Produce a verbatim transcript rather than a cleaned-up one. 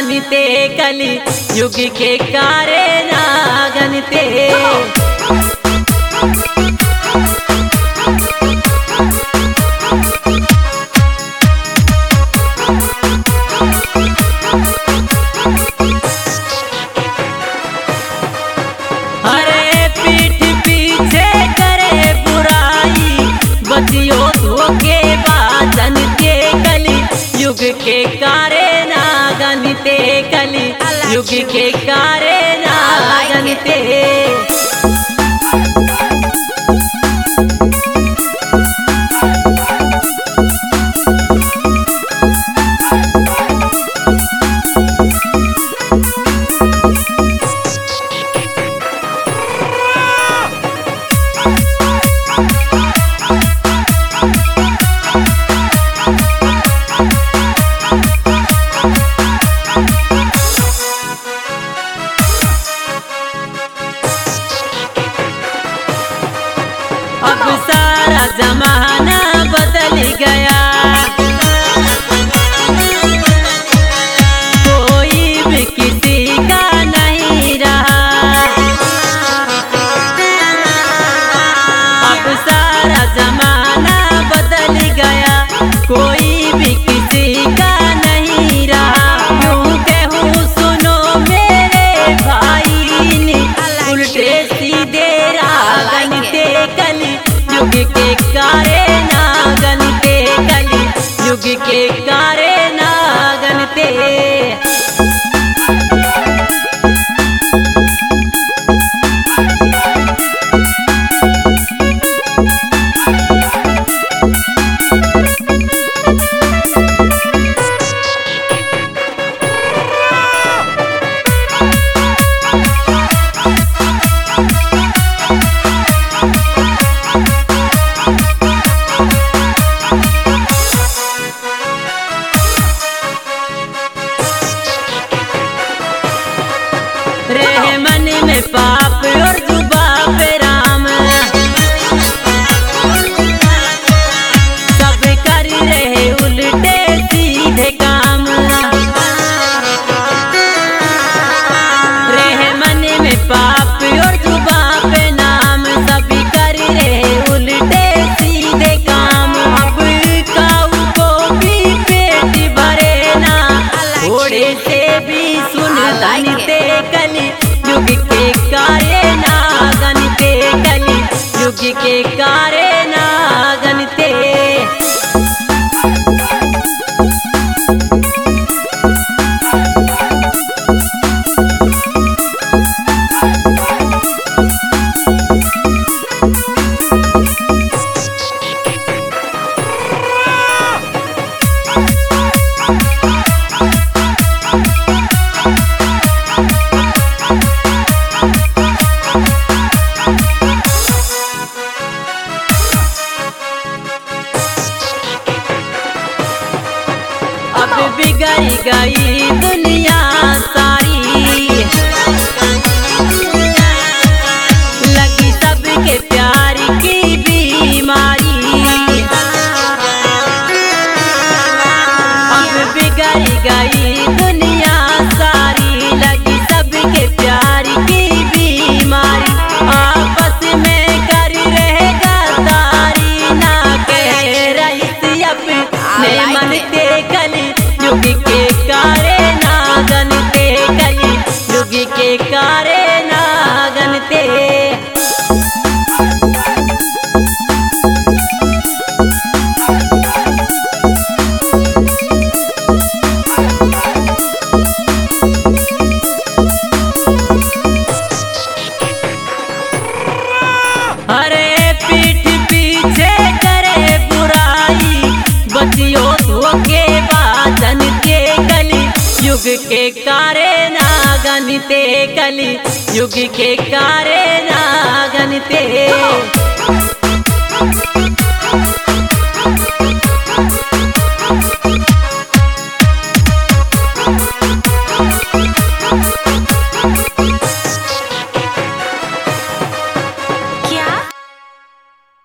गनते कली युग के कारे ना गनते। अरे पीठ पीछे करे बुराई बतियो धोखे बाजन के कली युग के कारे ना गनते कली युग के कारे ना गनते। अब सारा जमाना बदल गया, कोई भी किसी का नहीं रहा। अब सारा जमाना बदल गया, कोई भी किसी का नहीं रहा। यूं कहूँ सुनो मेरे भाई ने उल्टे सीधे राह गनते कली युग के कारे ना गनते कली युग के कारे ना गनते। रहे मन में पाप और जुबां पे राम, सब कर रहे उल्टे सीधे काम। रहे मन में पाप और जुबां पे नाम, सब कर रहे उल्टे सीधे काम। अब काऊ को भी पेट भरे ना, घोड़े से भी सुन गनते कली युग के कारे ना गनते कली युग के कारे ना गनते। अब बिगड़ गई दुनिया सारी, लगी सबके प्यार की बीमारी। अब बिगड़ गई दुनिया सारी, लगी सबके प्यार की बीमारी। आपस में कर रहे गद्दारी, ना कह रही अपने मनते कली युग के कारे ना गनते कली युग के कारे ना गनते। अरे पीठ पीछे करे बुराई बतियो धोखे बाजन के कली युग के कारे ना गनते कली युग के कारे ना गनते।